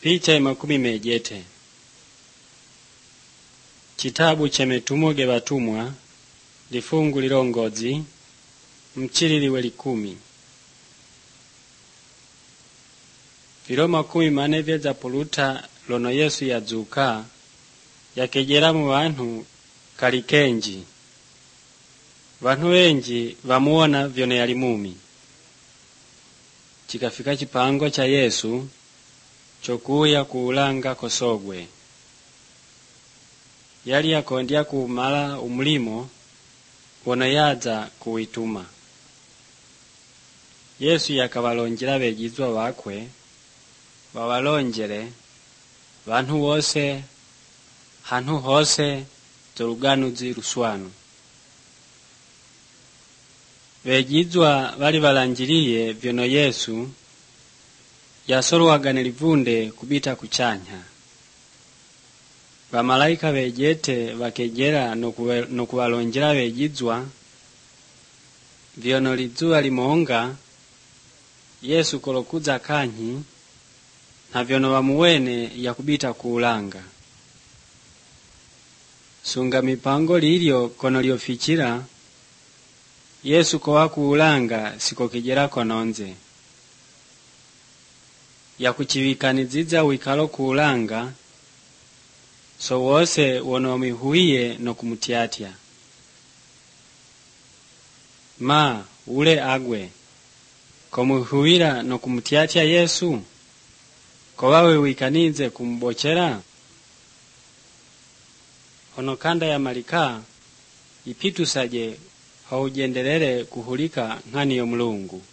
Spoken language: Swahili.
Picha makumi mejete. Chitabu chemetumo ge batumwa lifungu lirongozi mchililiwe 10. Vilo 10 vyeza puluta lono Yesu yazuka yakejera mu bantu kalikenji. Bantu wenji bamuona vyone yali mumi. Chikafika chipango cha Yesu chokuya kuulanga kosogwe. Yali yakondya kumala umulimo wona yaza kuwituma. Yesu yakabalonjela begizwa bakwe bawalonjele bantu bose hantu hose zoruganuzi ruswanu. Begizwa bali balanjiliye vyono Yesu yasolwaga nelivunde kubita kuchanya. Bamalaika bejete bakejera no kubalonjela begizwa vyono lizuwa limonga Yesu kolokuza kanyi na vyono bamuwene yakubita kuulanga. Sunga mipango lilyo kono liofichira Yesu kowa kuulanga siko kijera kononze. Yakuchivikaniziza wikalo kuulanga so wose wono mihuiye no kumutiatia. Ma ule agwe komuhuira no kumutiatia Yesu kowawe wikanize kumbochera. Ono kanda ya malika ipitu saje haujendelele kuhulika ngani yo Mulungu.